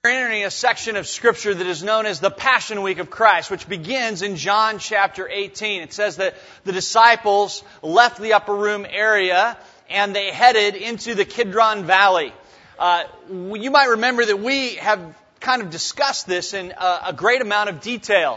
We're entering a section of Scripture that is known as the Passion Week of Christ, which begins in John chapter 18. It says that the disciples left the upper room area and they headed into the Kidron Valley. You might remember that we have kind of discussed this in a great amount of detail.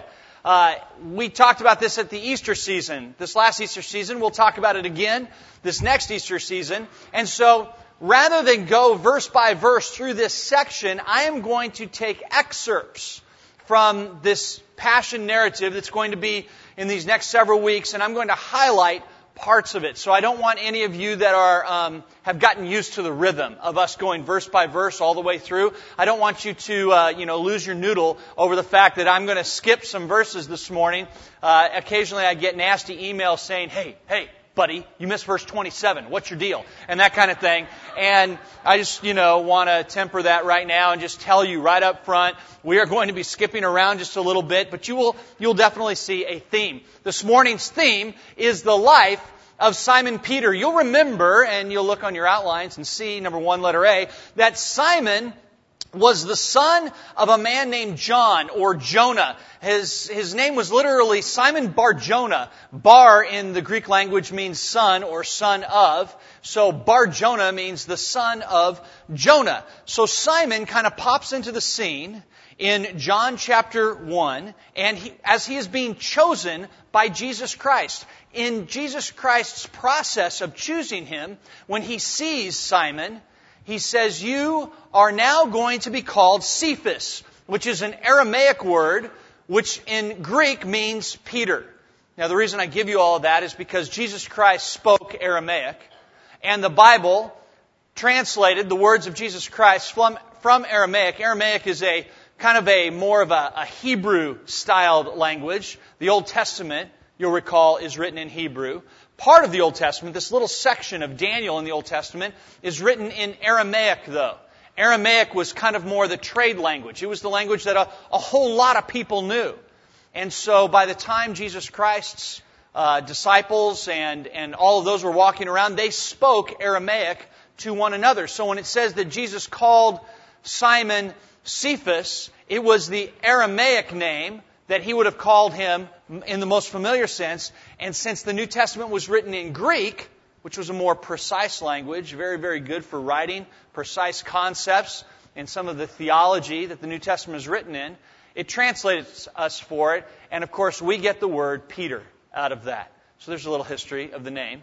We talked about this at the Easter season. This last Easter season, we'll talk about it again this next Easter season. And so, rather than go verse by verse through this section, I am going to take excerpts from this Passion narrative that's going to be in these next several weeks, and I'm going to highlight parts of it. So I don't want any of you that are have gotten used to the rhythm of us going verse by verse all the way through. I don't want you to lose your noodle over the fact that I'm going to skip some verses this morning. Occasionally I get nasty emails saying, hey, buddy, you missed verse 27. What's your deal? And that kind of thing. And I just, want to temper that right now and just tell you right up front, we are going to be skipping around just a little bit, but you'll definitely see a theme. This morning's theme is the life of Simon Peter. You'll remember, and you'll look on your outlines and see, number 1, letter A, that Simon was the son of a man named John or Jonah. His name was literally Simon Bar Jonah. Bar in the Greek language means son or son of. So Bar Jonah means the son of Jonah. So Simon kind of pops into the scene in John chapter 1, and as he is being chosen by Jesus Christ. In Jesus Christ's process of choosing him, when he sees Simon, he says, you are now going to be called Cephas, which is an Aramaic word, which in Greek means Peter. Now, the reason I give you all of that is because Jesus Christ spoke Aramaic, and the Bible translated the words of Jesus Christ from Aramaic. Aramaic is a kind of more of a Hebrew-styled language. The Old Testament, you'll recall, is written in Hebrew. Part of the Old Testament, this little section of Daniel in the Old Testament, is written in Aramaic, though. Aramaic was kind of more the trade language. It was the language that a whole lot of people knew. And so by the time Jesus Christ's disciples and all of those were walking around, they spoke Aramaic to one another. So when it says that Jesus called Simon Cephas, it was the Aramaic name that he would have called him in the most familiar sense. And since the New Testament was written in Greek, which was a more precise language, very, very good for writing precise concepts and some of the theology that the New Testament is written in, it translates us for it. And of course, we get the word Peter out of that. So there's a little history of the name.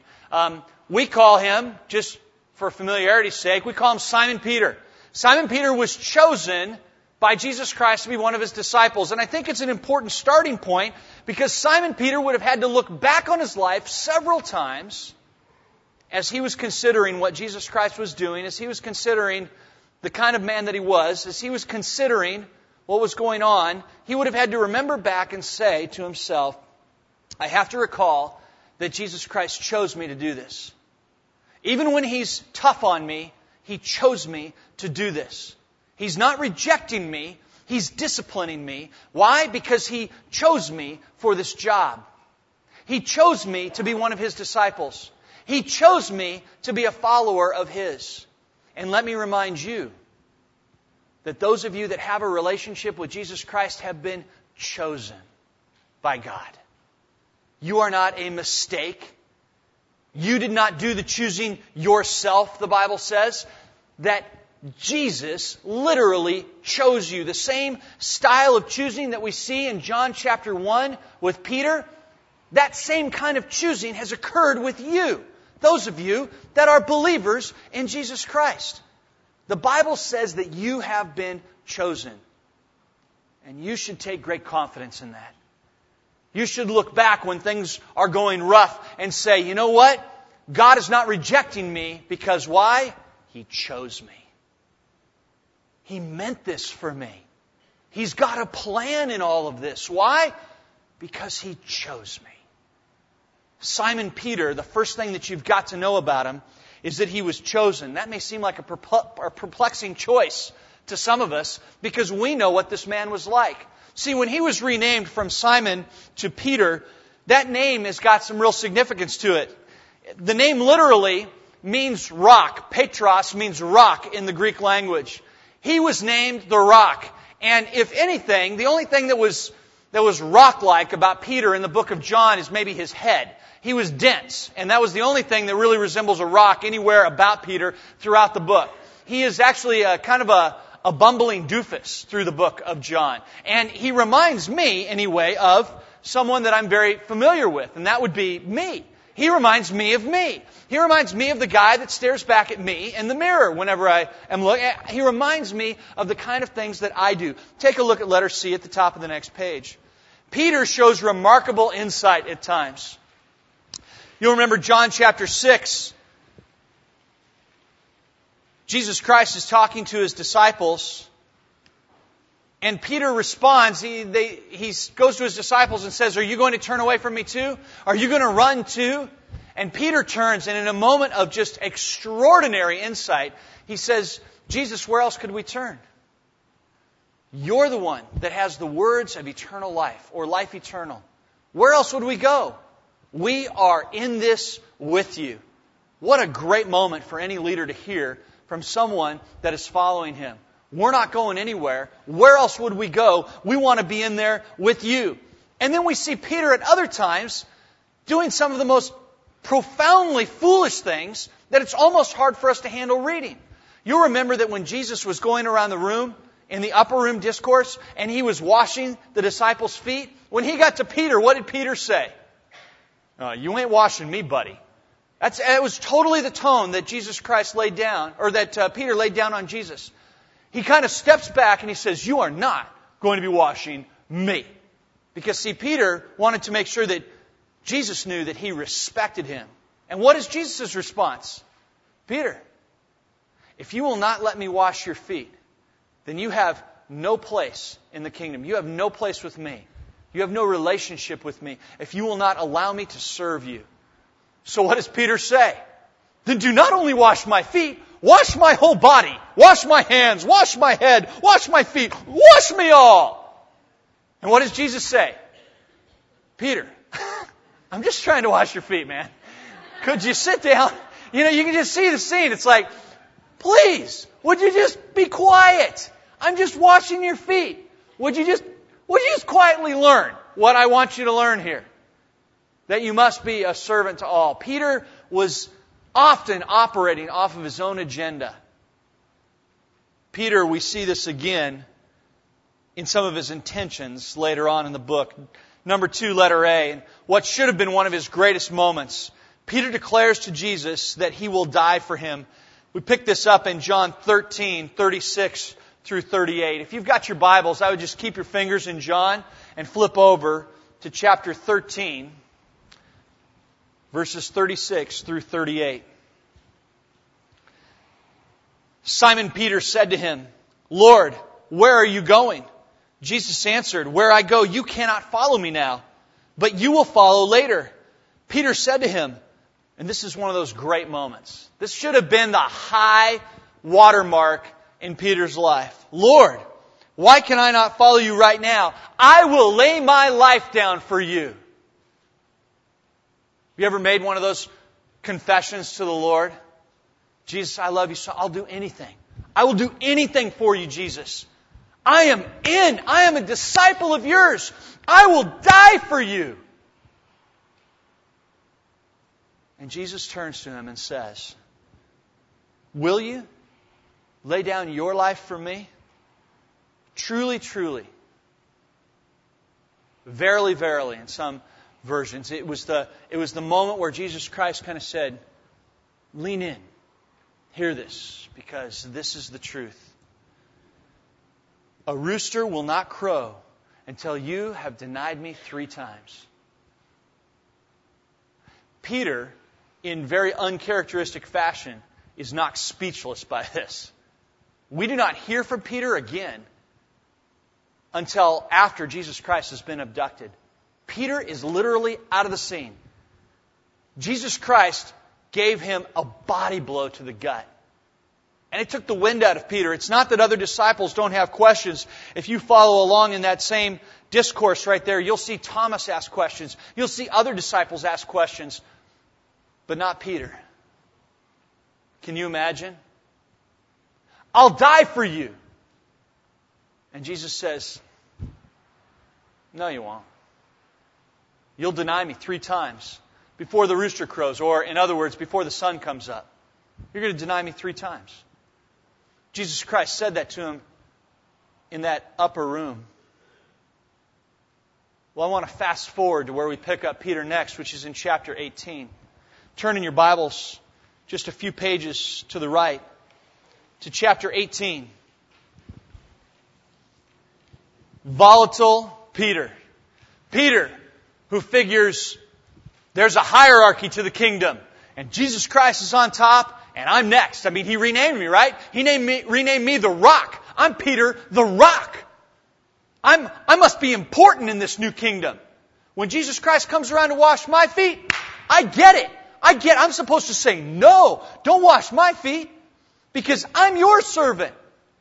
We call him, just for familiarity's sake, we call him Simon Peter. Simon Peter was chosen by Jesus Christ to be one of his disciples. And I think it's an important starting point because Simon Peter would have had to look back on his life several times as he was considering what Jesus Christ was doing, as he was considering the kind of man that he was, as he was considering what was going on. He would have had to remember back and say to himself, I have to recall that Jesus Christ chose me to do this. Even when he's tough on me, he chose me to do this. He's not rejecting me. He's disciplining me. Why? Because he chose me for this job. He chose me to be one of his disciples. He chose me to be a follower of his. And let me remind you that those of you that have a relationship with Jesus Christ have been chosen by God. You are not a mistake. You did not do the choosing yourself, the Bible says. That Jesus literally chose you. The same style of choosing that we see in John chapter 1 with Peter, that same kind of choosing has occurred with you. Those of you that are believers in Jesus Christ. The Bible says that you have been chosen. And you should take great confidence in that. You should look back when things are going rough and say, you know what? God is not rejecting me because why? He chose me. He meant this for me. He's got a plan in all of this. Why? Because He chose me. Simon Peter, the first thing that you've got to know about him is that he was chosen. That may seem like a perplexing choice to some of us because we know what this man was like. See, when he was renamed from Simon to Peter, that name has got some real significance to it. The name literally means rock. Petros means rock in the Greek language. He was named the Rock. And if anything, the only thing that was rock-like about Peter in the book of John is maybe his head. He was dense, and that was the only thing that really resembles a rock anywhere about Peter throughout the book. He is actually kind of a bumbling doofus through the book of John. And he reminds me, anyway, of someone that I'm very familiar with, and that would be me. He reminds me of me. He reminds me of the guy that stares back at me in the mirror whenever I am looking. He reminds me of the kind of things that I do. Take a look at letter C at the top of the next page. Peter shows remarkable insight at times. You'll remember John chapter 6. Jesus Christ is talking to His disciples, and Peter responds. He goes to His disciples and says, "Are you going to turn away from me too? Are you going to run too?" And Peter turns, and in a moment of just extraordinary insight, he says, "Jesus, where else could we turn? You're the one that has the words of eternal life, or life eternal. Where else would we go? We are in this with you." What a great moment for any leader to hear from someone that is following him. We're not going anywhere. Where else would we go? We want to be in there with you. And then we see Peter at other times doing some of the most profoundly foolish things that it's almost hard for us to handle reading. You'll remember that when Jesus was going around the room in the upper room discourse and He was washing the disciples' feet, when He got to Peter, what did Peter say? "You ain't washing me, buddy." It was totally the tone that Jesus Christ laid down, or that Peter laid down on Jesus. He kind of steps back and he says, "You are not going to be washing me." Because, see, Peter wanted to make sure that Jesus knew that he respected him. And what is Jesus' response? "Peter, if you will not let me wash your feet, then you have no place in the kingdom. You have no place with me. You have no relationship with me if you will not allow me to serve you." So what does Peter say? "Then do not only wash my feet, wash my whole body. Wash my hands, wash my head, wash my feet, wash me all." And what does Jesus say? "Peter, I'm just trying to wash your feet, man. Could you sit down?" You can just see the scene. It's like, "Please, would you just be quiet? I'm just washing your feet. Would you just quietly learn what I want you to learn here? That you must be a servant to all." Peter was often operating off of his own agenda. Peter, we see this again in some of his intentions later on in the book. Number 2, letter A, and what should have been one of his greatest moments. Peter declares to Jesus that he will die for him. We pick this up in John 13:36 through 38. If you've got your Bibles, I would just keep your fingers in John and flip over to chapter 13. Verses 36 through 38. Simon Peter said to Him, "Lord, where are you going?" Jesus answered, "Where I go, you cannot follow me now, but you will follow later." Peter said to Him, and this is one of those great moments. This should have been the high watermark in Peter's life. "Lord, why can I not follow you right now? I will lay my life down for you." Have you ever made one of those confessions to the Lord? "Jesus, I love you, so I'll do anything. I will do anything for you, Jesus. I am in. I am a disciple of yours. I will die for you." And Jesus turns to him and says, "Will you lay down your life for me? Truly, truly. Verily, verily," in some versions. It was the moment where Jesus Christ kind of said, "Lean in. Hear this, because this is the truth. A rooster will not crow until you have denied me 3 times." Peter, in very uncharacteristic fashion, is knocked speechless by this. We do not hear from Peter again until after Jesus Christ has been abducted. Peter is literally out of the scene. Jesus Christ gave him a body blow to the gut. And it took the wind out of Peter. It's not that other disciples don't have questions. If you follow along in that same discourse right there, you'll see Thomas ask questions. You'll see other disciples ask questions. But not Peter. Can you imagine? "I'll die for you." And Jesus says, no, you won't. You'll deny me 3 times before the rooster crows, or in other words, before the sun comes up. You're going to deny me 3 times. Jesus Christ said that to him in that upper room. Well, I want to fast forward to where we pick up Peter next, which is in chapter 18. Turn in your Bibles just a few pages to the right to chapter 18. Volatile Peter. Peter, who figures there's a hierarchy to the kingdom, and Jesus Christ is on top, and I'm next. I mean, He renamed me, right? He renamed me the Rock. I'm Peter the Rock. I must be important in this new kingdom. When Jesus Christ comes around to wash my feet, I get it. I'm supposed to say, no, don't wash my feet, because I'm your servant.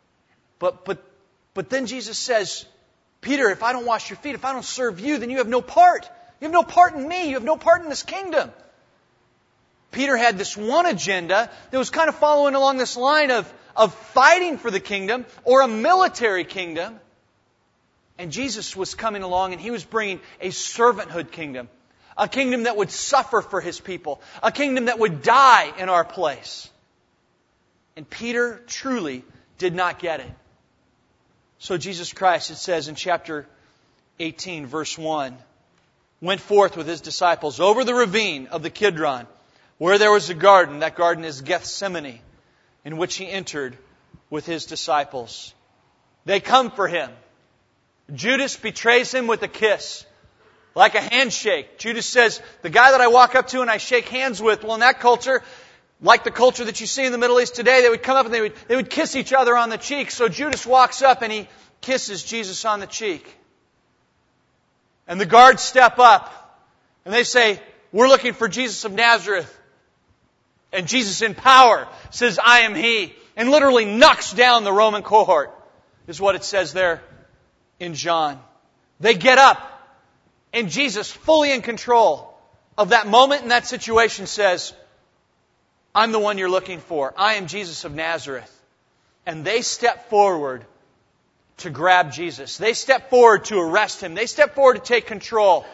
But then Jesus says, Peter, if I don't wash your feet, if I don't serve you, then you have no part. You have no part in me. You have no part in this kingdom. Peter had this one agenda that was kind of following along this line of fighting for the kingdom or a military kingdom. And Jesus was coming along and He was bringing a servanthood kingdom. A kingdom that would suffer for His people. A kingdom that would die in our place. And Peter truly did not get it. So Jesus Christ, it says in chapter 18, verse 1, went forth with His disciples over the ravine of the Kidron, where there was a garden. That garden is Gethsemane, in which He entered with His disciples. They come for Him. Judas betrays Him with a kiss, like a handshake. Judas says, the guy that I walk up to and I shake hands with, well, in that culture, like the culture that you see in the Middle East today, they would come up and they would kiss each other on the cheek. So Judas walks up and he kisses Jesus on the cheek. And the guards step up and they say, we're looking for Jesus of Nazareth. And Jesus in power says, I am He. And literally knocks down the Roman cohort, is what it says there in John. They get up, and Jesus, fully in control of that moment and that situation, says, I'm the one you're looking for. I am Jesus of Nazareth. And they step forward to grab Jesus. They step forward to arrest Him. They step forward to take control.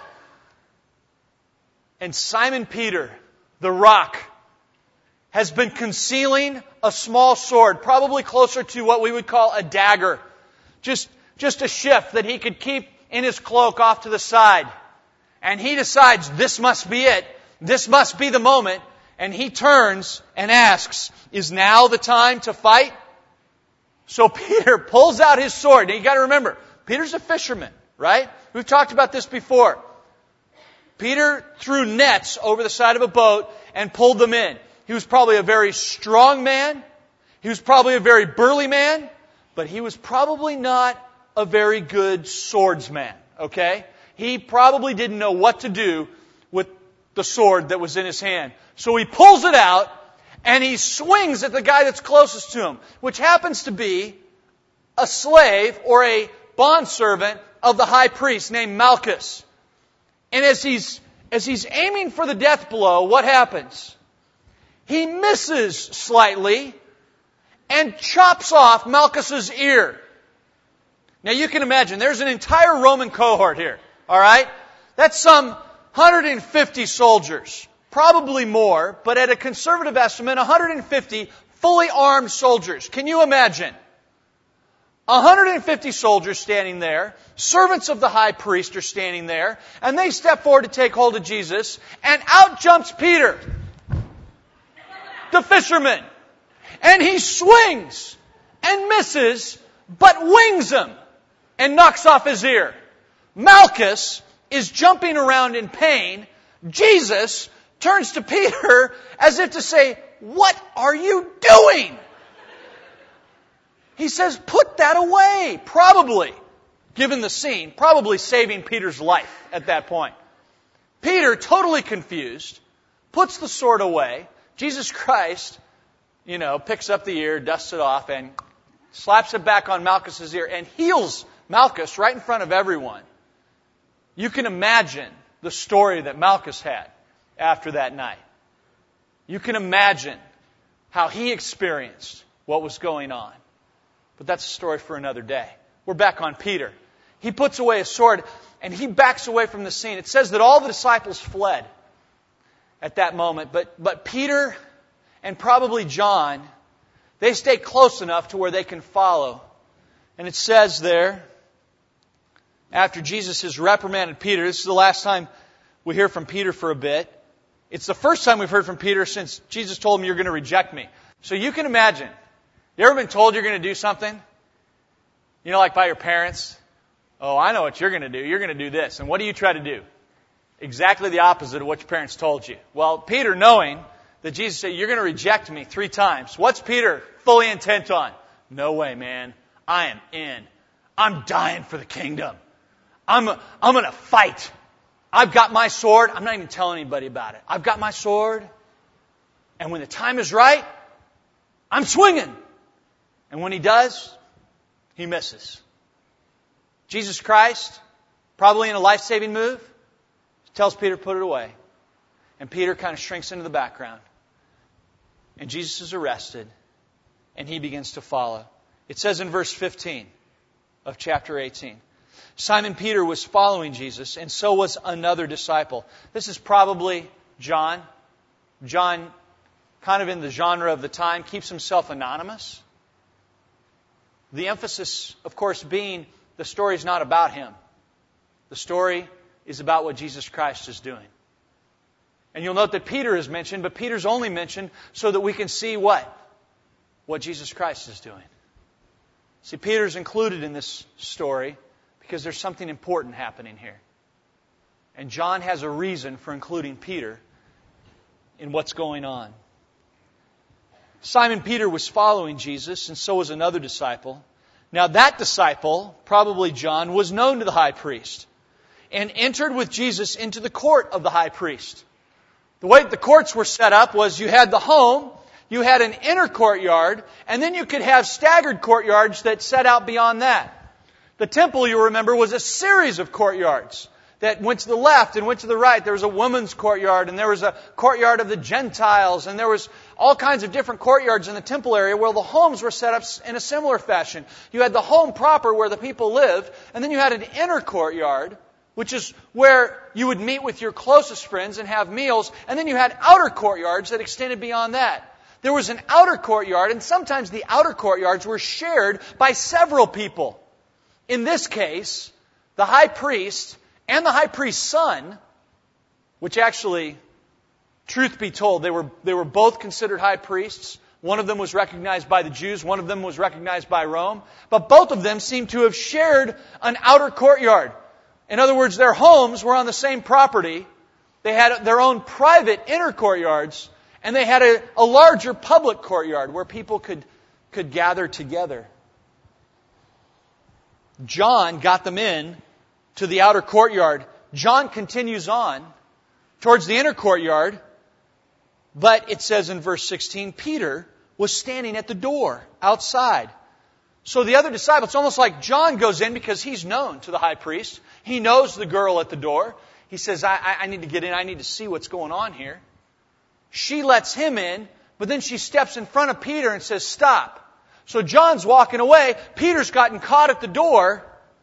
And Simon Peter, the Rock, has been concealing a small sword, probably closer to what we would call a dagger. Just a shift that he could keep in his cloak off to the side. And he decides this must be it. This must be the moment. And he turns and asks, is now the time to fight? So Peter pulls out his sword. Now you got to remember, Peter's a fisherman, right? We've talked about this before. Peter threw nets over the side of a boat and pulled them in. He was probably a very strong man. He was probably a very burly man. But he was probably not a very good swordsman, okay? He probably didn't know what to do with the sword that was in his hand. So he pulls it out and he swings at the guy that's closest to him, which happens to be a slave or a bondservant of the high priest named Malchus. And as he's aiming for the death blow, what happens? He misses slightly and chops off Malchus's ear. Now you can imagine, there's an entire Roman cohort here, all right? That's some 150 soldiers, probably more, but at a conservative estimate, 150 fully armed soldiers. Can you imagine? 150 soldiers standing there, servants of the high priest are standing there, and they step forward to take hold of Jesus, and out jumps Peter, the fisherman. And he swings and misses, but wings him and knocks off his ear. Malchus is jumping around in pain. Jesus turns to Peter as if to say, what are you doing? He says, put that away. Probably, given the scene, probably saving Peter's life at that point. Peter, totally confused, puts the sword away. Jesus Christ, picks up the ear, dusts it off, and slaps it back on Malchus's ear and heals Malchus right in front of everyone. You can imagine the story that Malchus had after that night. You can imagine how he experienced what was going on. But that's a story for another day. we're back on Peter. He puts away his sword and he backs away from the scene. It says that all the disciples fled at that moment. But Peter and probably John, they stay close enough to where they can follow. And it says there, after Jesus has reprimanded Peter, this is the last time we hear from Peter for a bit. It's the first time we've heard from Peter since Jesus told him, you're going to reject me. So you can imagine, you ever been told you're going to do something? You know, like by your parents? Oh, I know what you're going to do. You're going to do this. And what do you try to do? Exactly the opposite of what your parents told you. Well, Peter, knowing that Jesus said, you're going to reject me 3 times. What's Peter fully intent on? No way, man. I am in. I'm dying for the kingdom. I'm going to fight. I've got my sword. I'm not even telling anybody about it. I've got my sword. And when the time is right, I'm swinging. And when he does, he misses. Jesus Christ, probably in a life-saving move, tells Peter to put it away. And Peter kind of shrinks into the background. And Jesus is arrested. And he begins to follow. It says in verse 15 of chapter 18, Simon Peter was following Jesus, and so was another disciple. This is probably John. John, kind of in the genre of the time, keeps himself anonymous. The emphasis, of course, being the story is not about him. The story is about what Jesus Christ is doing. And you'll note that Peter is mentioned, but Peter's only mentioned so that we can see what? What Jesus Christ is doing. See, Peter's included in this story because there's something important happening here. And John has a reason for including Peter in what's going on. Simon Peter was following Jesus, and so was another disciple. Now that disciple, probably John, was known to the high priest and entered with Jesus into the court of the high priest. The way the courts were set up was you had the home, you had an inner courtyard, and then you could have staggered courtyards that set out beyond that. The temple, you remember, was a series of courtyards that went to the left and went to the right. There was a woman's courtyard, and there was a courtyard of the Gentiles, and there was all kinds of different courtyards in the temple area where the homes were set up in a similar fashion. You had the home proper where the people lived, and then you had an inner courtyard, which is where you would meet with your closest friends and have meals, and then you had outer courtyards that extended beyond that. There was an outer courtyard, and sometimes the outer courtyards were shared by several people. In this case, the high priest and the high priest's son, which actually, truth be told, they were both considered high priests. One of them was recognized by the Jews, one of them was recognized by Rome, but both of them seem to have shared an outer courtyard. In other words, their homes were on the same property. They had their own private inner courtyards, and they had a larger public courtyard where people could gather together. John got them in to the outer courtyard. John continues on towards the inner courtyard, but it says in verse 16, Peter was standing at the door outside. So the other disciple, it's almost like John goes in because he's known to the high priest. He knows the girl at the door. He says, I need to get in. I need to see what's going on here. She lets him in, but then she steps in front of Peter and says, stop. So John's walking away. Peter's gotten caught at the door.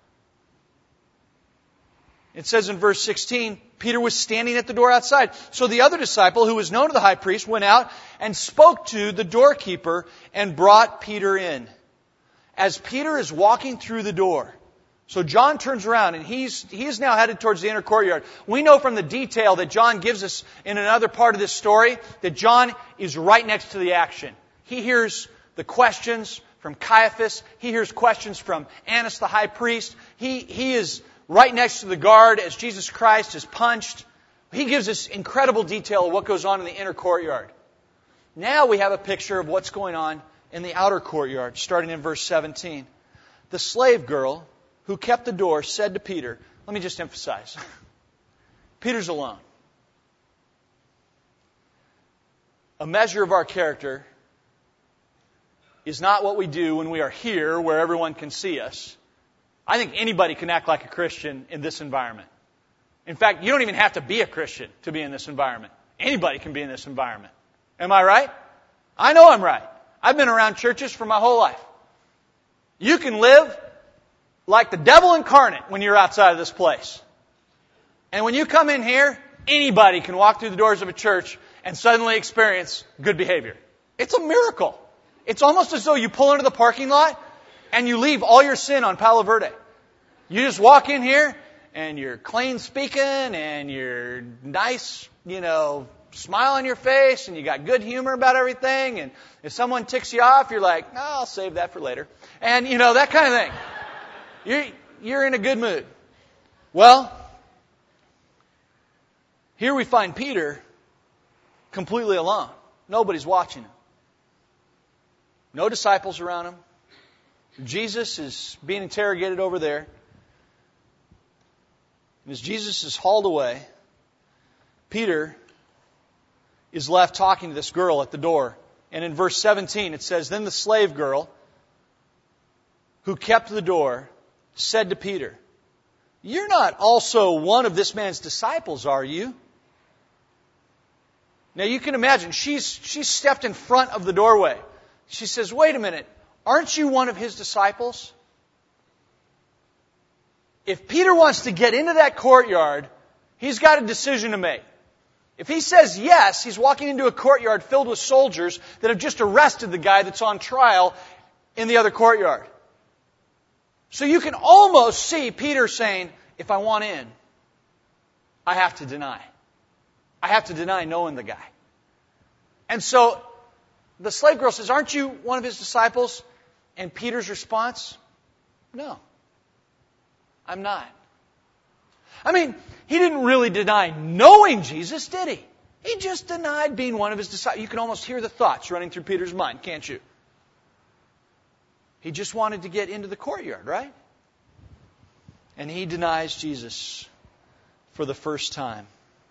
It says in verse 16, Peter was standing at the door outside. So the other disciple, who was known to the high priest, went out and spoke to the doorkeeper and brought Peter in. As Peter is walking through the door, so John turns around and he is now headed towards the inner courtyard. We know from the detail that John gives us in another part of this story that John is right next to the action. He hears the questions from Caiaphas. He hears questions from Annas the high priest. He is right next to the guard as Jesus Christ is punched. He gives us incredible detail of what goes on in the inner courtyard. Now we have a picture of what's going on in the outer courtyard, starting in verse 17. The slave girl who kept the door said to Peter, let me just emphasize, Peter's alone. A measure of our character is not what we do when we are here where everyone can see us. I think anybody can act like a Christian in this environment. In fact, you don't even have to be a Christian to be in this environment. Anybody can be in this environment. Am I right? I know I'm right. I've been around churches for my whole life. You can live like the devil incarnate when you're outside of this place. And when you come in here, anybody can walk through the doors of a church and suddenly experience good behavior. It's a miracle. It's almost as though you pull into the parking lot and you leave all your sin on Palo Verde. You just walk in here and you're clean speaking and you're nice, smile on your face and you got good humor about everything. And if someone ticks you off, you're like, no, I'll save that for later. And, that kind of thing. You're in a good mood. Well, here we find Peter completely alone. Nobody's watching him. No disciples around him. Jesus is being interrogated over there. And as Jesus is hauled away, Peter is left talking to this girl at the door. And in verse 17 it says, Then the slave girl who kept the door said to Peter, You're not also one of this man's disciples, are you? Now you can imagine, she's stepped in front of the doorway. She says, Wait a minute, aren't you one of his disciples? If Peter wants to get into that courtyard, he's got a decision to make. If he says yes, he's walking into a courtyard filled with soldiers that have just arrested the guy that's on trial in the other courtyard. So you can almost see Peter saying, if I want in, I have to deny. I have to deny knowing the guy. And so the slave girl says, Aren't you one of his disciples? And Peter's response, No, I'm not. I mean, he didn't really deny knowing Jesus, did he? He just denied being one of his disciples. You can almost hear the thoughts running through Peter's mind, can't you? He just wanted to get into the courtyard, right? And he denies Jesus for the first time.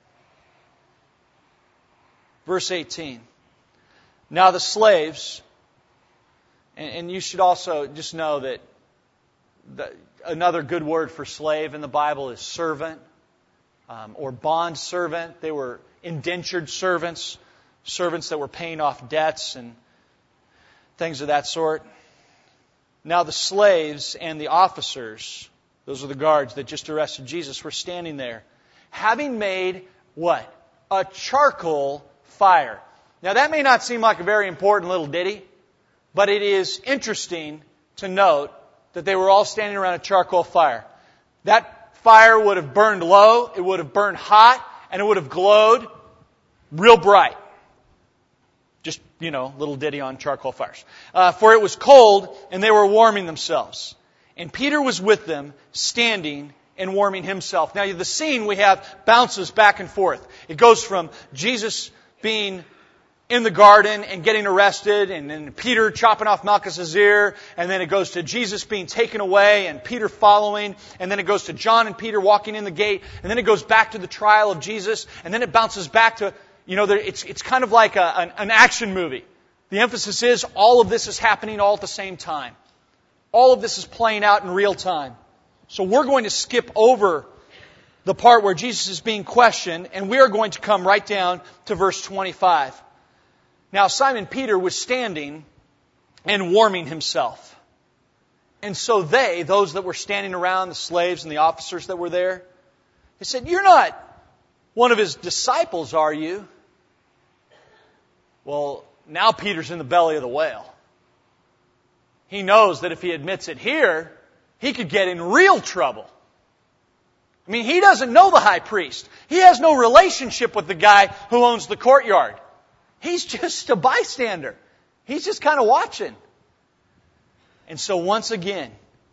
Verse 18. Now the slaves, and you should also just know that another good word for slave in the Bible is servant or bond servant. They were indentured servants, servants that were paying off debts and things of that sort. Now the slaves and the officers, those are the guards that just arrested Jesus, were standing there, having made what? A charcoal fire. Now that may not seem like a very important little ditty, but it is interesting to note that they were all standing around a charcoal fire. That fire would have burned low, it would have burned hot, and it would have glowed real bright. Just, little ditty on charcoal fires. For it was cold, and they were warming themselves. And Peter was with them, standing and warming himself. Now, the scene we have bounces back and forth. It goes from Jesus being in the garden and getting arrested, and then Peter chopping off Malchus's ear, and then it goes to Jesus being taken away and Peter following, and then it goes to John and Peter walking in the gate, and then it goes back to the trial of Jesus, and then it bounces back to, it's kind of like an action movie. The emphasis is all of this is happening all at the same time. All of this is playing out in real time. So we're going to skip over the part where Jesus is being questioned, and we are going to come right down to verse 25. Now Simon Peter was standing and warming himself. And so those that were standing around, the slaves and the officers that were there, they said, You're not one of his disciples, are you? Well, now Peter's in the belly of the whale. He knows that if he admits it here, he could get in real trouble. I mean, he doesn't know the high priest. He has no relationship with the guy who owns the courtyard. He's just a bystander. He's just kind of watching. And so once again,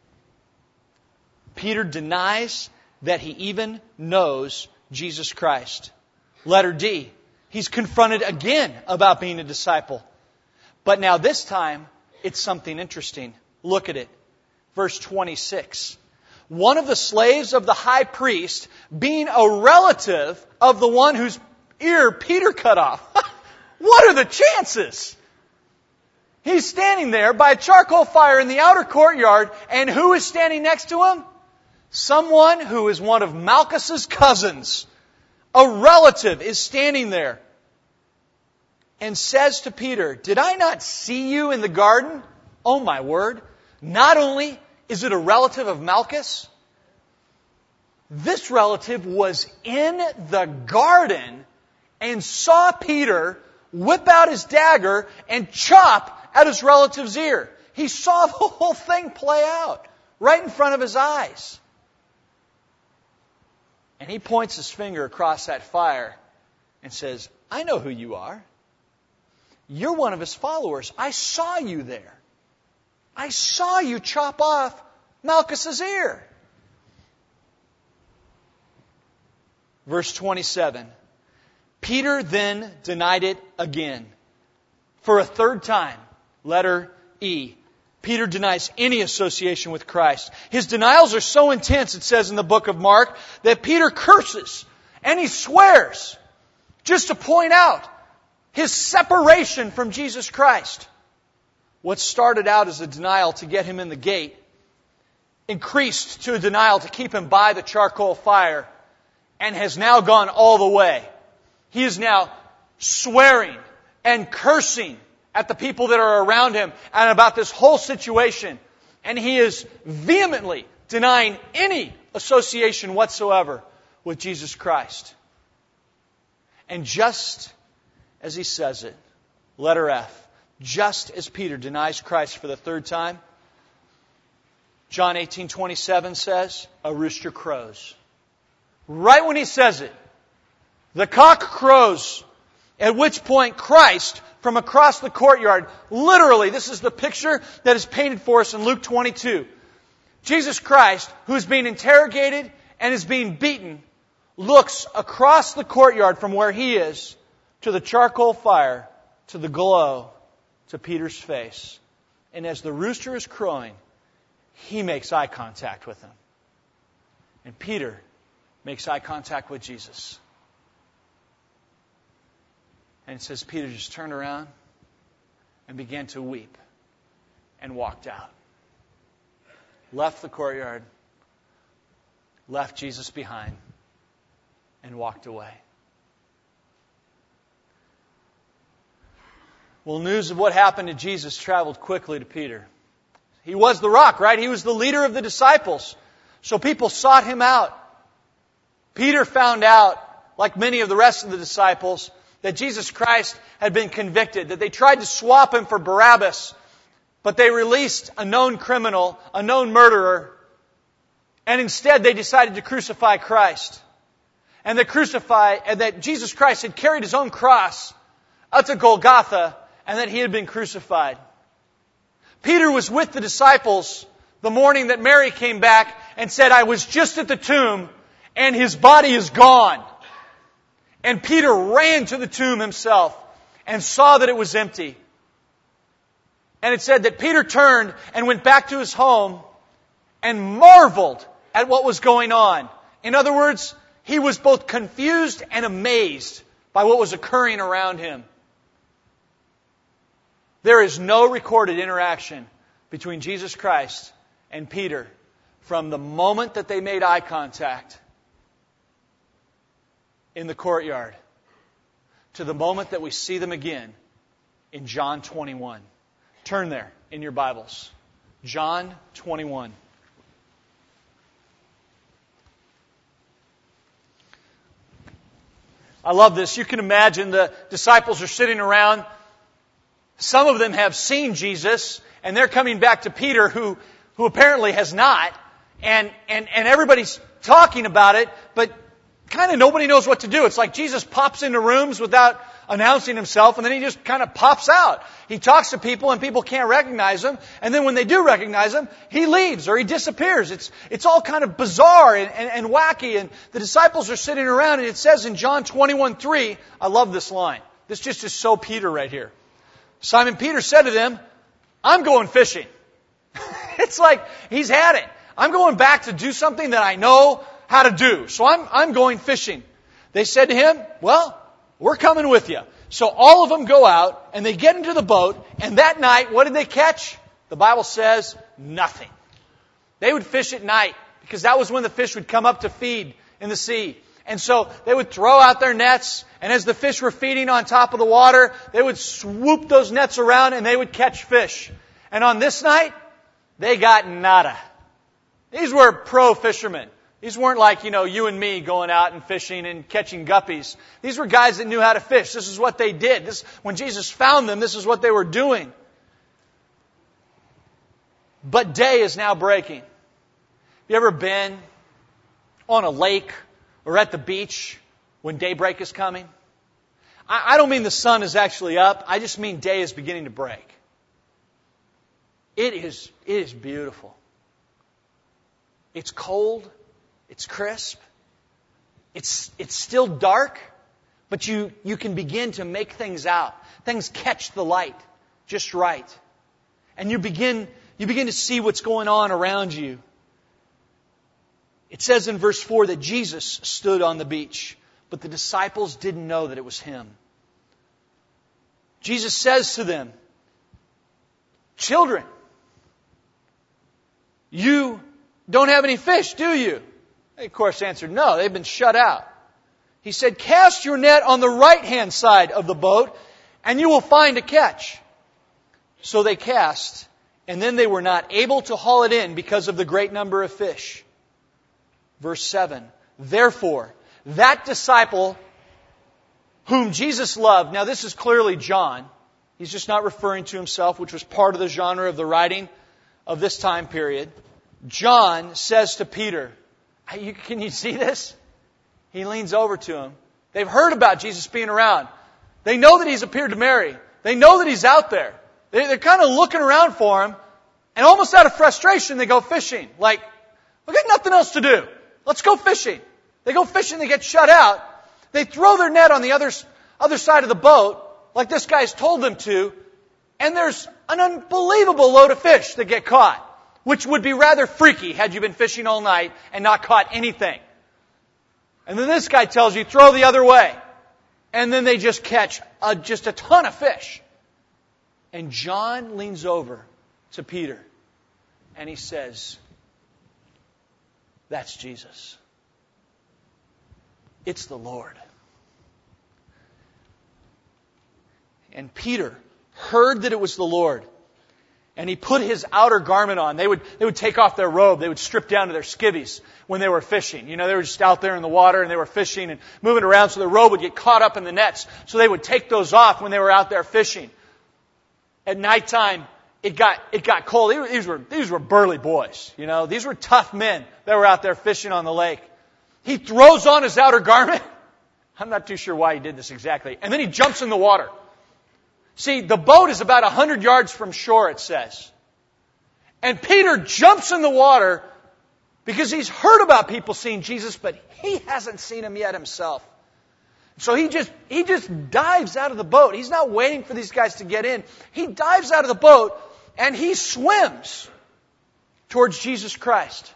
Peter denies that he even knows Jesus Christ. Letter D, he's confronted again about being a disciple. But now this time, it's something interesting. Look at it. Verse 26. One of the slaves of the high priest, being a relative of the one whose ear Peter cut off. What are the chances? He's standing there by a charcoal fire in the outer courtyard, and who is standing next to him? Someone who is one of Malchus's cousins. A relative is standing there and says to Peter, Did I not see you in the garden? Oh my word. Not only Is it a relative of Malchus? This relative was in the garden and saw Peter whip out his dagger and chop at his relative's ear. He saw the whole thing play out right in front of his eyes. And he points his finger across that fire and says, I know who you are. You're one of his followers. I saw you there. I saw you chop off Malchus's ear. Verse 27. Peter then denied it again. For a third time. Letter E. Peter denies any association with Christ. His denials are so intense, it says in the book of Mark, that Peter curses and he swears just to point out his separation from Jesus Christ. What started out as a denial to get him in the gate increased to a denial to keep him by the charcoal fire and has now gone all the way. He is now swearing and cursing at the people that are around him and about this whole situation. And he is vehemently denying any association whatsoever with Jesus Christ. And just as he says it, letter F, just as Peter denies Christ for the third time, John 18:27 says, a rooster crows. Right when he says it, the cock crows, at which point Christ, from across the courtyard, literally, this is the picture that is painted for us in Luke 22. Jesus Christ, who is being interrogated and is being beaten, looks across the courtyard from where he is to the charcoal fire, to the glow, to Peter's face. And as the rooster is crowing, he makes eye contact with him. And Peter makes eye contact with Jesus. And it says Peter just turned around and began to weep and walked out. Left the courtyard, left Jesus behind, and walked away. Well, news of what happened to Jesus traveled quickly to Peter. He was the rock, right? He was the leader of the disciples. So people sought him out. Peter found out, like many of the rest of the disciples, that Jesus Christ had been convicted, that they tried to swap him for Barabbas, but they released a known criminal, a known murderer, and instead they decided to crucify Christ. And that Jesus Christ had carried his own cross out to Golgotha, and that he had been crucified. Peter was with the disciples the morning that Mary came back and said, I was just at the tomb, and his body is gone. And Peter ran to the tomb himself and saw that it was empty. And it said that Peter turned and went back to his home and marveled at what was going on. In other words, he was both confused and amazed by what was occurring around him. There is no recorded interaction between Jesus Christ and Peter from the moment that they made eye contact in the courtyard to the moment that we see them again in John 21. Turn there in your Bibles. John 21. I love this. You can imagine the disciples are sitting around. Some of them have seen Jesus, and they're coming back to Peter, who apparently has not. And everybody's talking about it, but kind of nobody knows what to do. It's like Jesus pops into rooms without announcing himself, and then he just kind of pops out. He talks to people, and people can't recognize him. And then when they do recognize him, he leaves or he disappears. It's all kind of bizarre and wacky. And the disciples are sitting around, and it says in John 21:3, I love this line. This just is so Peter right here. Simon Peter said to them, I'm going fishing. It's like he's had it. I'm going back to do something that I know how to do. So I'm going fishing. They said to him, well, we're coming with you. So all of them go out and they get into the boat, and that night, what did they catch? The Bible says nothing. They would fish at night because that was when the fish would come up to feed in the sea. And so they would throw out their nets, and as the fish were feeding on top of the water, they would swoop those nets around and they would catch fish. And on this night, they got nada. These were pro fishermen. These weren't like, you and me going out and fishing and catching guppies. These were guys that knew how to fish. This is what they did. When Jesus found them, this is what they were doing. But day is now breaking. Have you ever been on a lake or at the beach when daybreak is coming? I don't mean the sun is actually up. I just mean day is beginning to break. It is beautiful. It's cold. It's crisp. It's still dark, but you can begin to make things out. Things catch the light just right. And you begin to see what's going on around you. It says in verse 4 that Jesus stood on the beach, but the disciples didn't know that it was Him. Jesus says to them, "Children, you don't have any fish, do you?" They, of course, answered, "No, they've been shut out." He said, "Cast your net on the right-hand side of the boat, and you will find a catch." So they cast, and then they were not able to haul it in because of the great number of fish. Verse 7, "Therefore, that disciple whom Jesus loved," now this is clearly John. He's just not referring to himself, which was part of the genre of the writing of this time period. John says to Peter, can you see this? He leans over to him. They've heard about Jesus being around. They know that He's appeared to Mary. They know that He's out there. They're kind of looking around for Him. And almost out of frustration, they go fishing. Like, we got nothing else to do. Let's go fishing. They go fishing, they get shut out. They throw their net on the other side of the boat, like this guy's told them to, and there's an unbelievable load of fish that get caught, which would be rather freaky had you been fishing all night and not caught anything. And then this guy tells you, throw the other way. And then they just catch just a ton of fish. And John leans over to Peter and he says, "That's Jesus. It's the Lord." And Peter heard that it was the Lord. And he put his outer garment on. They would take off their robe. They would strip down to their skivvies when they were fishing. They were just out there in the water and they were fishing and moving around, so their robe would get caught up in the nets. So they would take those off when they were out there fishing. At nighttime, it got cold. These were burly boys. These were tough men that were out there fishing on the lake. He throws on his outer garment. I'm not too sure why he did this exactly. And then he jumps in the water. See, the boat is about 100 yards from shore, it says. And Peter jumps in the water because he's heard about people seeing Jesus, but he hasn't seen Him yet himself. So he just dives out of the boat. He's not waiting for these guys to get in. He dives out of the boat and he swims towards Jesus Christ.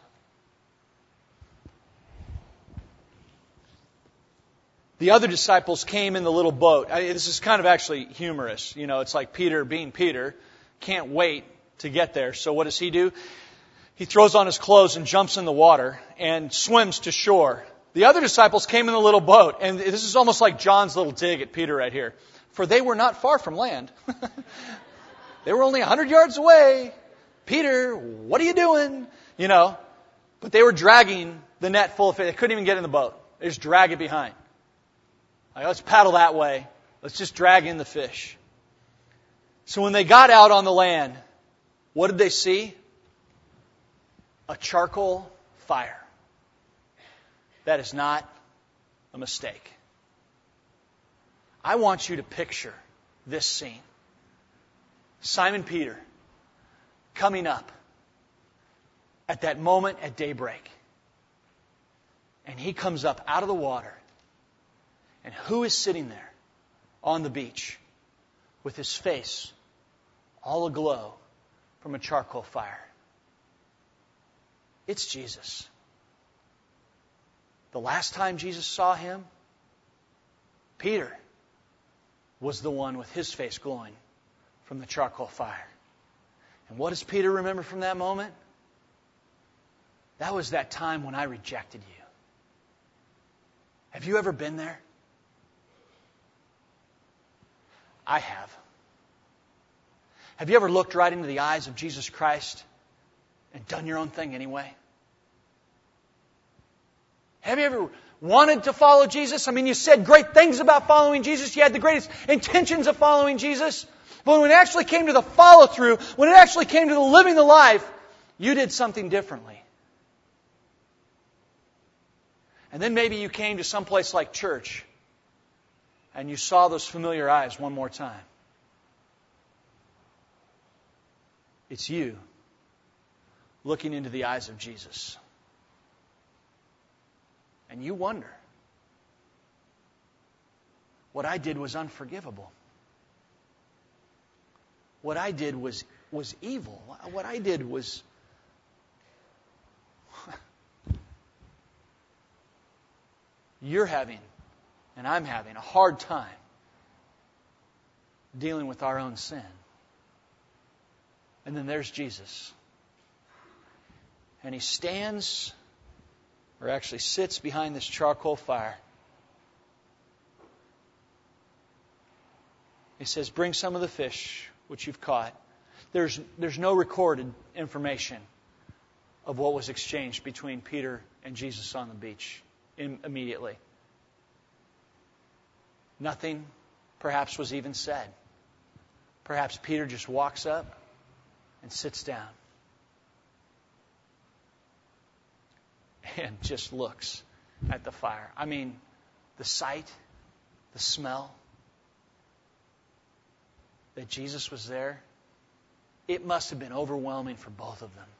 The other disciples came in the little boat. This is kind of actually humorous. It's like Peter being Peter, can't wait to get there. So what does he do? He throws on his clothes and jumps in the water and swims to shore. The other disciples came in the little boat, and this is almost like John's little dig at Peter right here. For they were not far from land. They were only 100 yards away. Peter, what are you doing? But they were dragging the net full of fish. They couldn't even get in the boat. They just drag it behind. Like, let's paddle that way. Let's just drag in the fish. So when they got out on the land, what did they see? A charcoal fire. That is not a mistake. I want you to picture this scene. Simon Peter coming up at that moment at daybreak. And he comes up out of the water. And who is sitting there on the beach with his face all aglow from a charcoal fire? It's Jesus. The last time Jesus saw Him, Peter was the one with his face glowing from the charcoal fire. And what does Peter remember from that moment? That was that time when I rejected you. Have you ever been there? I have. Have you ever looked right into the eyes of Jesus Christ and done your own thing anyway? Have you ever wanted to follow Jesus? I mean, you said great things about following Jesus. You had the greatest intentions of following Jesus. But when it actually came to the follow-through, when it actually came to the living the life, you did something differently. And then maybe you came to some place like church and you saw those familiar eyes one more time. It's you looking into the eyes of Jesus. And you wonder, what I did was unforgivable. What I did was evil. What I did was... You're having, and I'm having, a hard time dealing with our own sin. And then there's Jesus. And He stands, or actually sits behind this charcoal fire. He says, bring some of the fish which you've caught. There's no recorded information of what was exchanged between Peter and Jesus on the beach immediately. Nothing perhaps was even said. Perhaps Peter just walks up and sits down and just looks at the fire. I mean, the sight, the smell, that Jesus was there, it must have been overwhelming for both of them.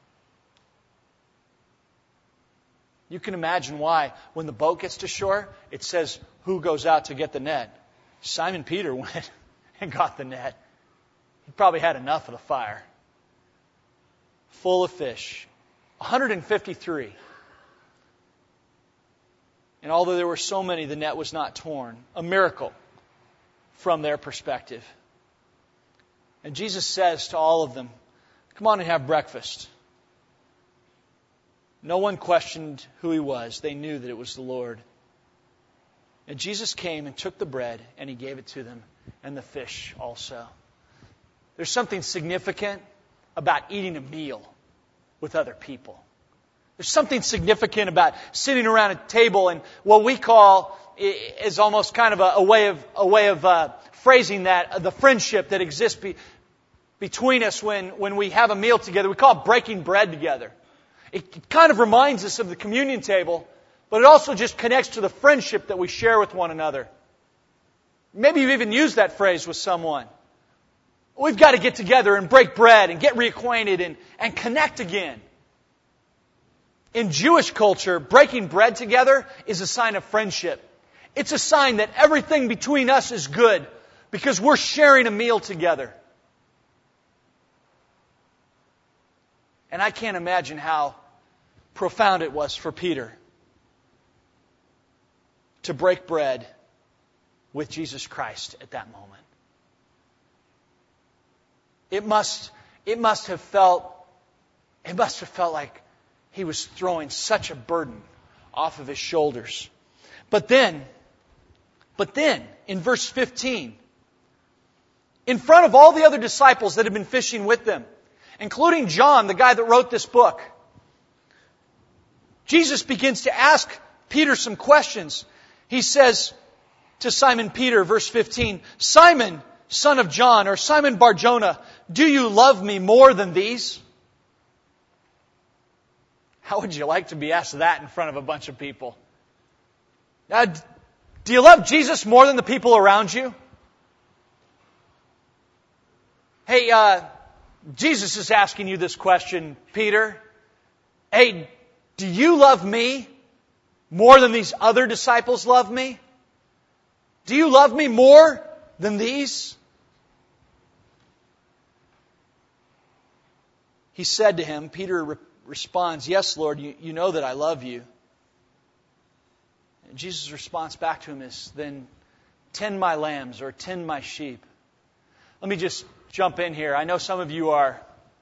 You can imagine why, when the boat gets to shore, it says, who goes out to get the net? Simon Peter went and got the net. He probably had enough of the fire. Full of fish. 153. And although there were so many, the net was not torn. A miracle from their perspective. And Jesus says to all of them, come on and have breakfast. No one questioned who He was. They knew that it was the Lord. And Jesus came and took the bread and He gave it to them, and the fish also. There's something significant about eating a meal with other people. There's something significant about sitting around a table and what we call is almost kind of a way of phrasing that, the friendship that exists between us when we have a meal together. We call it breaking bread together. It kind of reminds us of the communion table, but it also just connects to the friendship that we share with one another. Maybe you've even used that phrase with someone. We've got to get together and break bread and get reacquainted and connect again. In Jewish culture, breaking bread together is a sign of friendship. It's a sign that everything between us is good because we're sharing a meal together. And I can't imagine how profound it was for Peter to break bread with Jesus Christ at that moment. It must have felt like He was throwing such a burden off of His shoulders. But then, in verse 15, in front of all the other disciples that had been fishing with them, including John, the guy that wrote this book, Jesus begins to ask Peter some questions. He says to Simon Peter, verse 15, Simon, son of John, or Simon Bar-Jonah, do you love me more than these? How would you like to be asked that in front of a bunch of people? Do you love Jesus more than the people around you? Hey, Jesus is asking you this question, Peter. Hey, do you love me more than these other disciples love me? Do you love me more than these? He said to him, Peter responds, yes, Lord, you know that I love you. And Jesus' response back to him is, then tend my lambs or tend my sheep. Let me just jump in here. I know some of you are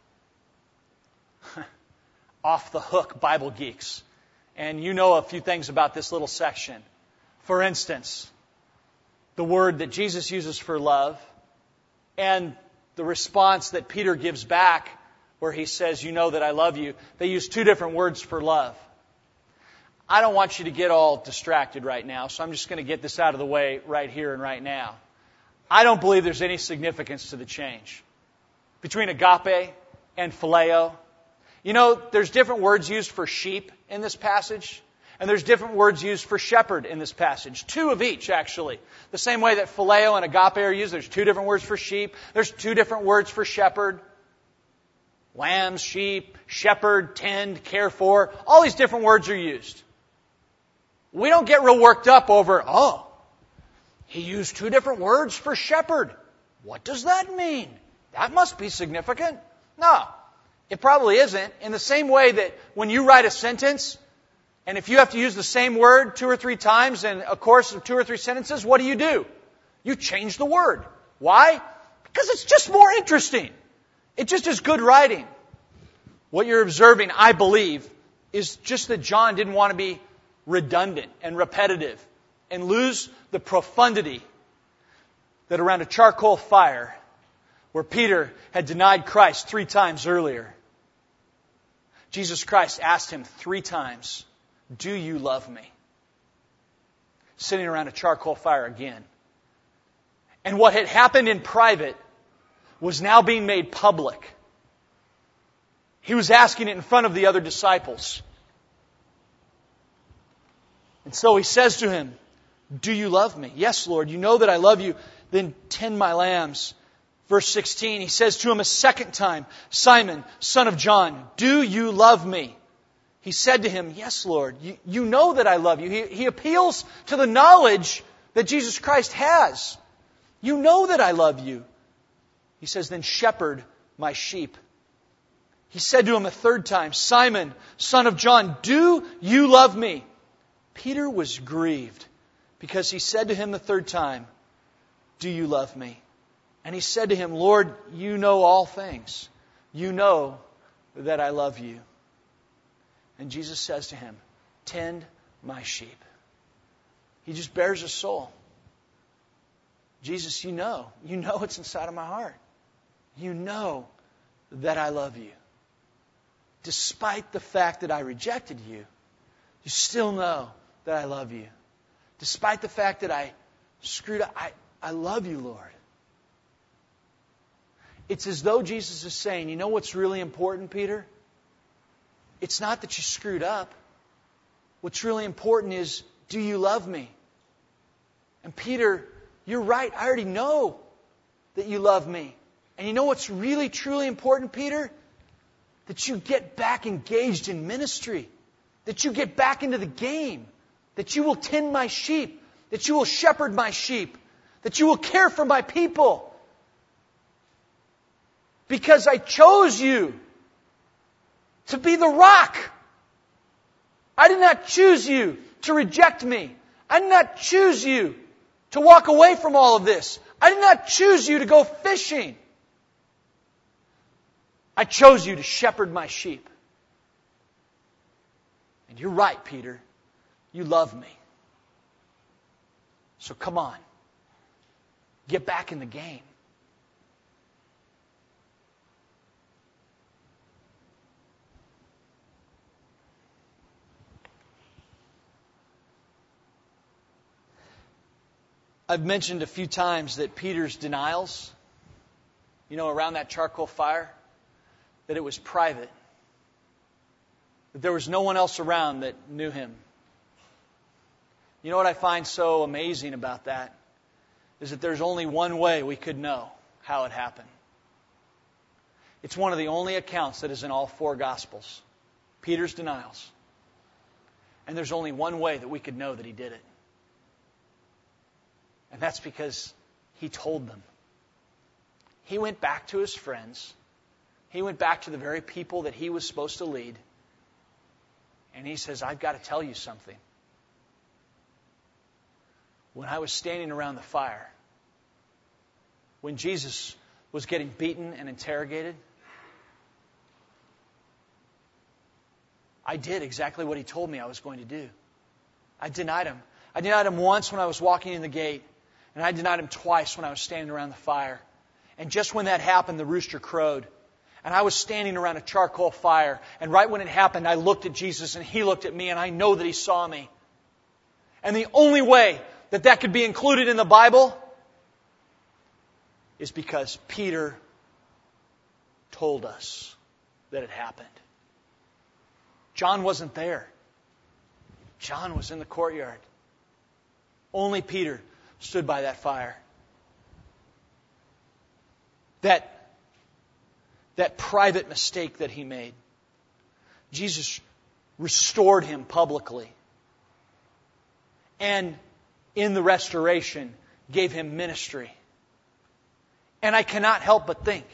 off the hook Bible geeks, and you know a few things about this little section. For instance, the word that Jesus uses for love and the response that Peter gives back where he says, you know that I love you. They use two different words for love. I don't want you to get all distracted right now, so I'm just going to get this out of the way right here and right now. I don't believe there's any significance to the change between agape and phileo. You know, there's different words used for sheep in this passage, and there's different words used for shepherd in this passage. 2 of each, actually. The same way that phileo and agape are used, there's 2 different words for sheep. There's 2 different words for shepherd. Lambs, sheep, shepherd, tend, care for. All these different words are used. We don't get real worked up over, he used 2 different words for shepherd. What does that mean? That must be significant. No, it probably isn't. In the same way that when you write a sentence, and if you have to use the same word 2 or 3 times in a course of 2 or 3 sentences, what do? You change the word. Why? Because it's just more interesting. It just is good writing. What you're observing, I believe, is just that John didn't want to be redundant and repetitive and lose the profundity that around a charcoal fire where Peter had denied Christ 3 times earlier, Jesus Christ asked him 3 times, "Do you love me?" Sitting around a charcoal fire again. And what had happened in private was now being made public. He was asking it in front of the other disciples. And so he says to him, "Do you love me?" "Yes, Lord, you know that I love you." "Then tend my lambs." Verse 16, he says to him a second time, "Simon, son of John, do you love me?" He said to him, "Yes, Lord, you know that I love you." He appeals to the knowledge that Jesus Christ has. "You know that I love you." He says, "Then shepherd my sheep." He said to him a third time, "Simon, son of John, do you love me?" Peter was grieved because he said to him the third time, "Do you love me?" And he said to him, "Lord, you know all things. You know that I love you." And Jesus says to him, "Tend my sheep." He just bears his soul. "Jesus, you know what's inside of my heart. You know that I love you. Despite the fact that I rejected you, you still know that I love you. Despite the fact that I screwed up, I love you, Lord." It's as though Jesus is saying, you know what's really important, Peter? It's not that you screwed up. What's really important is, do you love me? And Peter, you're right. I already know that you love me. And you know what's really, truly important, Peter? That you get back engaged in ministry. That you get back into the game. That you will tend my sheep. That you will shepherd my sheep. That you will care for my people. Because I chose you to be the rock. I did not choose you to reject me. I did not choose you to walk away from all of this. I did not choose you to go fishing. I chose you to shepherd my sheep. And you're right, Peter. You love me. So come on. Get back in the game. I've mentioned a few times that Peter's denials, around that charcoal fire, that it was private. That there was no one else around that knew him. You know what I find so amazing about that? Is that there's only one way we could know how it happened. It's one of the only accounts that is in all 4 Gospels. Peter's denials. And there's only one way that we could know that he did it. And that's because he told them. He went back to his friends. He went back to the very people that he was supposed to lead. And he says, I've got to tell you something. When I was standing around the fire, when Jesus was getting beaten and interrogated, I did exactly what he told me I was going to do. I denied him. I denied him once when I was walking in the gate. And I denied him twice when I was standing around the fire. And just when that happened, the rooster crowed. And I was standing around a charcoal fire. And right when it happened, I looked at Jesus and He looked at me, and I know that He saw me. And the only way that that could be included in the Bible is because Peter told us that it happened. John wasn't there. John was in the courtyard. Only Peter stood by that fire. That private mistake that he made, Jesus restored him publicly. And in the restoration, gave him ministry. And I cannot help but think,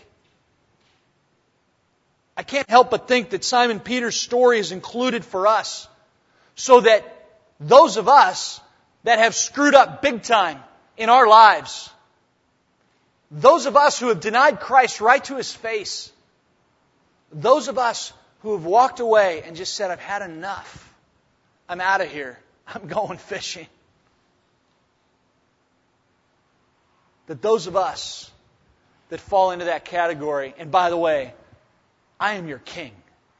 I can't help but think that Simon Peter's story is included for us so that those of us that have screwed up big time in our lives, those of us who have denied Christ right to His face, those of us who have walked away and just said, I've had enough. I'm out of here. I'm going fishing. That those of us that fall into that category, and by the way, I am your King.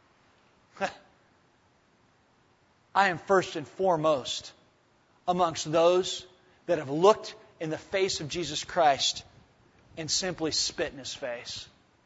I am first and foremost amongst those that have looked in the face of Jesus Christ and simply spit in His face.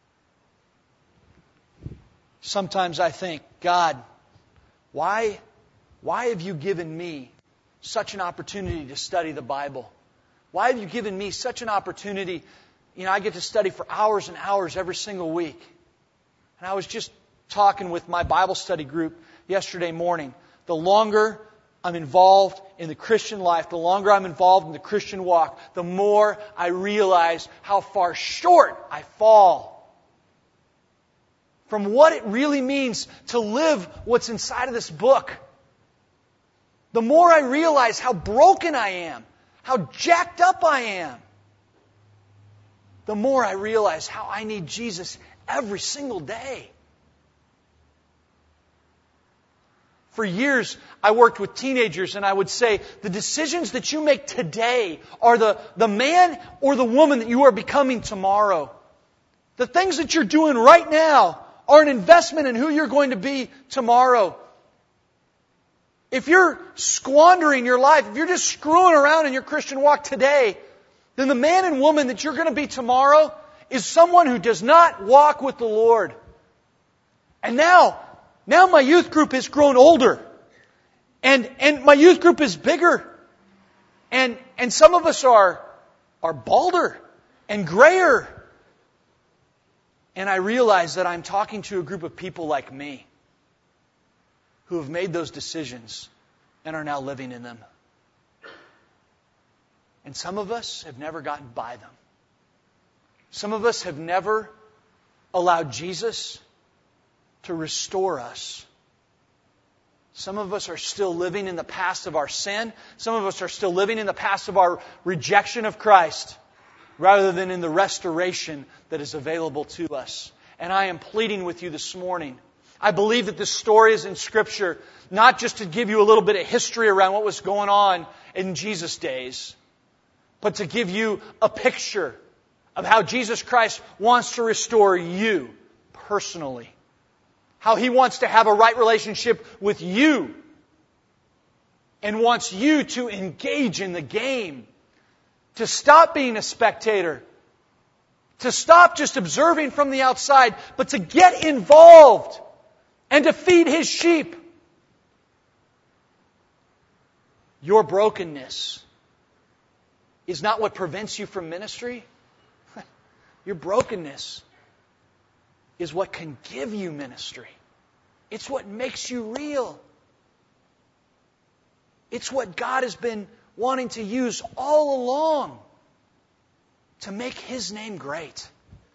Sometimes I think, God, why have you given me such an opportunity to study the Bible? Why have you given me such an opportunity? I get to study for hours and hours every single week. And I was just talking with my Bible study group yesterday morning. The longer I'm involved in the Christian life, the longer I'm involved in the Christian walk, the more I realize how far short I fall from what it really means to live what's inside of this book. The more I realize how broken I am, how jacked up I am, the more I realize how I need Jesus every single day. For years, I worked with teenagers, and I would say, the decisions that you make today are the man or the woman that you are becoming tomorrow. The things that you're doing right now are an investment in who you're going to be tomorrow. If you're squandering your life, if you're just screwing around in your Christian walk today, then the man and woman that you're going to be tomorrow is someone who does not walk with the Lord. And now my youth group has grown older. And my youth group is bigger. And some of us are balder and grayer. And I realize that I'm talking to a group of people like me who have made those decisions and are now living in them. And some of us have never gotten by them. Some of us have never allowed Jesus to restore us. Some of us are still living in the past of our sin. Some of us are still living in the past of our rejection of Christ, rather than in the restoration that is available to us. And I am pleading with you this morning. I believe that this story is in Scripture, not just to give you a little bit of history around what was going on in Jesus' days, but to give you a picture of how Jesus Christ wants to restore you personally. How He wants to have a right relationship with you and wants you to engage in the game. To stop being a spectator. To stop just observing from the outside, but to get involved and to feed His sheep. Your brokenness is not what prevents you from ministry. Your brokenness is what can give you ministry. It's what makes you real. It's what God has been wanting to use all along to make His name great.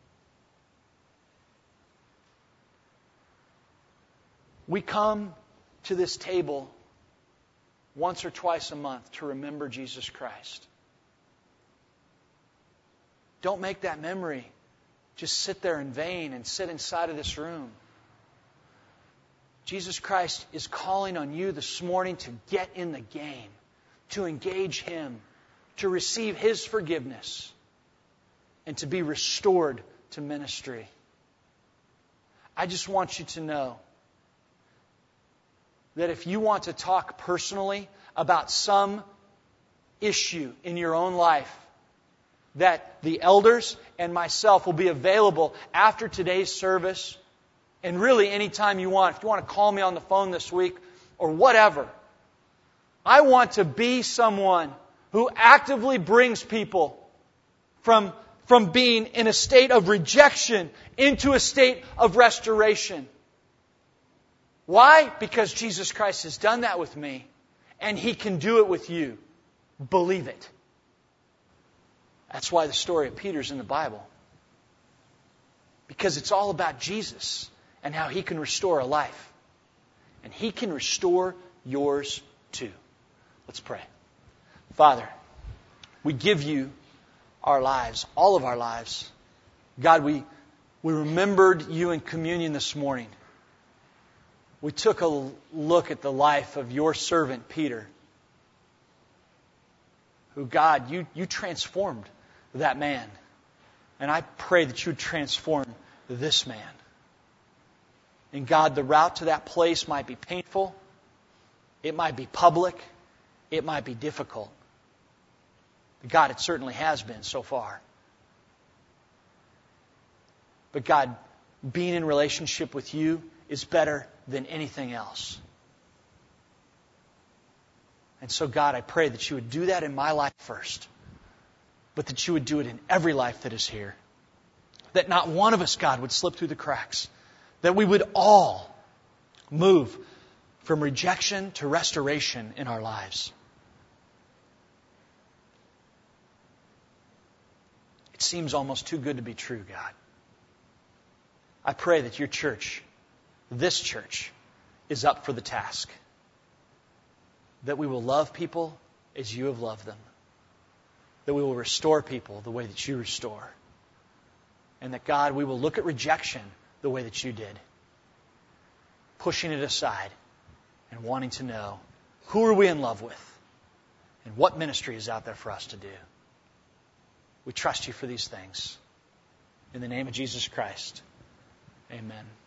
We come to this table once or twice a month to remember Jesus Christ. Don't make that memory just sit there in vain and sit inside of this room. Jesus Christ is calling on you this morning to get in the game, to engage Him, to receive His forgiveness, and to be restored to ministry. I just want you to know that if you want to talk personally about some issue in your own life, that the elders and myself will be available after today's service, and really anytime you want. If you want to call me on the phone this week or whatever, I want to be someone who actively brings people from being in a state of rejection into a state of restoration. Why? Because Jesus Christ has done that with me, and He can do it with you. Believe it. That's why the story of Peter's in the Bible. Because it's all about Jesus and how He can restore a life. And He can restore yours too. Let's pray. Father, we give You our lives, all of our lives. God, we remembered You in communion this morning. We took a look at the life of Your servant Peter, who, God, you transformed that man. And I pray that You would transform this man. And God, the route to that place might be painful. It might be public. It might be difficult. But God, it certainly has been so far. But God, being in relationship with You is better than anything else. And so, God, I pray that You would do that in my life first, but that You would do it in every life that is here. That not one of us, God, would slip through the cracks. That we would all move from rejection to restoration in our lives. It seems almost too good to be true, God. I pray that Your church, this church, is up for the task. That we will love people as You have loved them. That we will restore people the way that You restore. And that, God, we will look at rejection the way that You did. Pushing it aside and wanting to know, who are we in love with? And what ministry is out there for us to do? We trust You for these things. In the name of Jesus Christ, amen.